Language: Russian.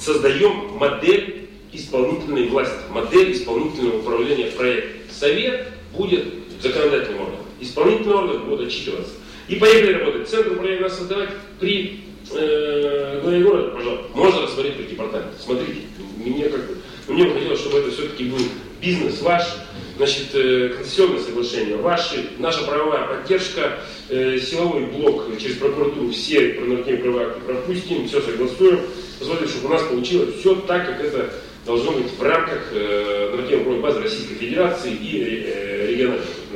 создаем модель исполнительной власти, модель исполнительного управления проектом. Совет будет законодательным органом, исполнительный орган будет отчитываться. И поехали работать. Центр управления надо создавать при главе города, пожалуйста. Можно рассмотреть при департаменте. Смотрите, мне бы хотелось, чтобы это все-таки был бизнес ваш, значит, концессионное соглашение ваши, наша правовая поддержка, силовой блок через прокуратуру, все нормативные правовые акты пропустим, все согласуем, посмотрим, чтобы у нас получилось все так, как это должно быть в рамках нормативной правовой базы Российской Федерации и региональной.